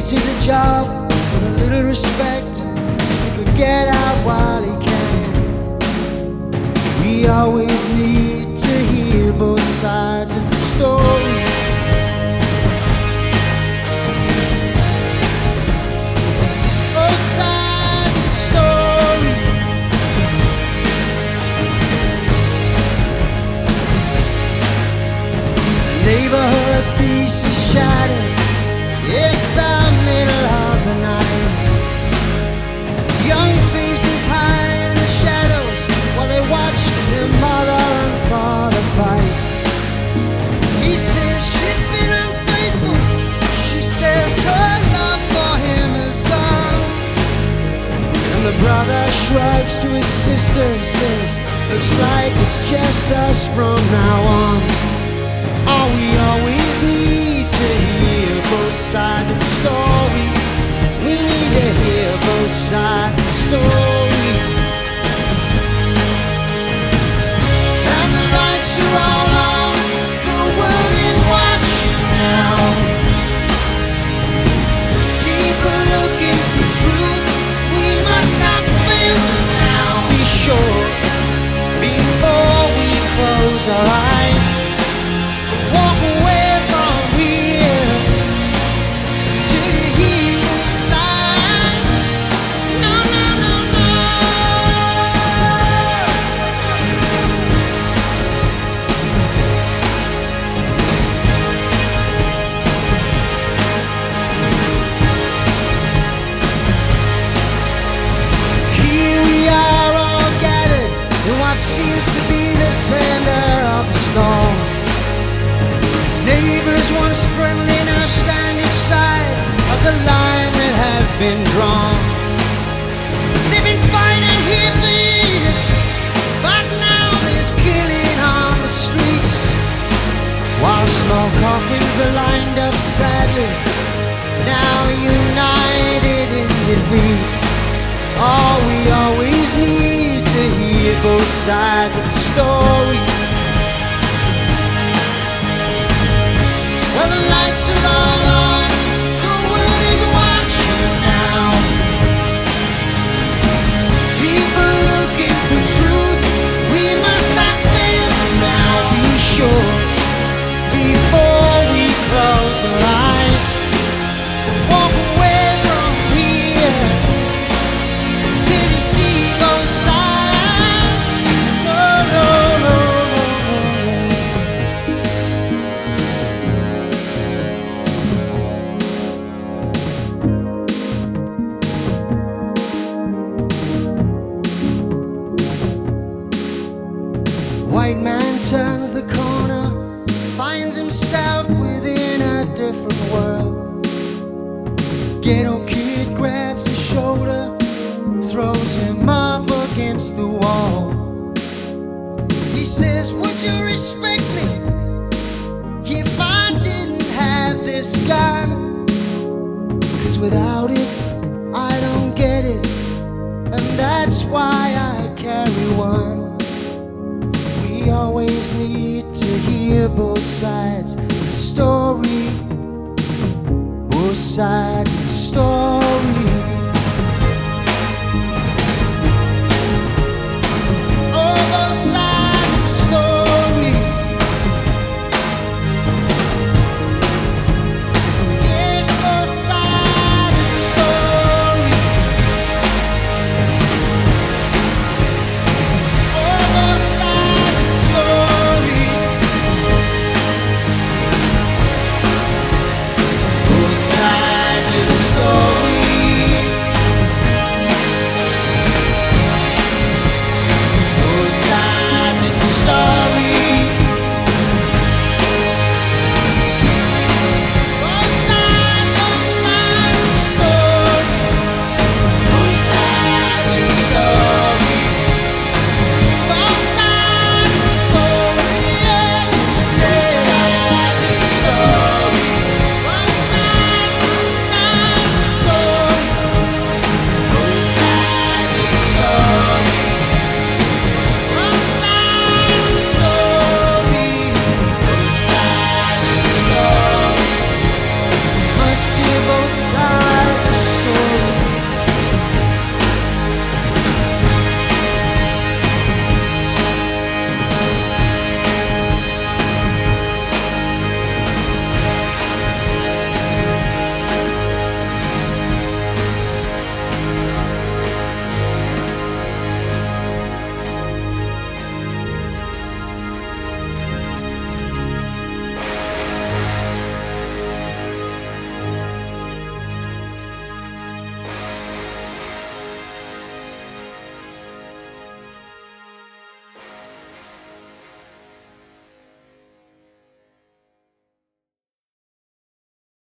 needs is a job with a little respect, so he could get out while he can. We always need to hear both sides of the story. Both sides of the story. The neighborhood peace is shattered. It's the middle of the night. Young faces hide in the shadows while they watch their mother and father fight. He says she's been unfaithful. She says her love for him is gone. And the brother shrugs to his sister and says, looks like it's just us from now on. All we always need to hear both sides of the story. We need to hear both sides of the story. And the lights are all on. The world is watching now. People looking for truth. We must not fail them now. Be sure before we close our eyes. Walk away from here till you hear both sides. No, no, no, no. Here we are all gathered in what seems to be the center of the storm. Neighbors once friendly now stand each side of the line that has been drawn. They've been fighting here for years, but now there's killing on the streets. While small coffins are lined up sadly, now united in defeat. All we always need to hear both sides of the story. Well, the lights are all on. The world is watching now. People looking for truth. We must not fail them now. Be sure before we close our eyes. Walk away from here till you see both sides. No, no, no, no, no, no. White man turns the corner, finds himself within a different world. Ghetto kid grabs his shoulder, throws him up against the wall. He says, would you respect me if I didn't have this gun? 'Cause without it, I don't get it, and that's why I carry one. We always need to hear both sides of the story. Both sides of the story.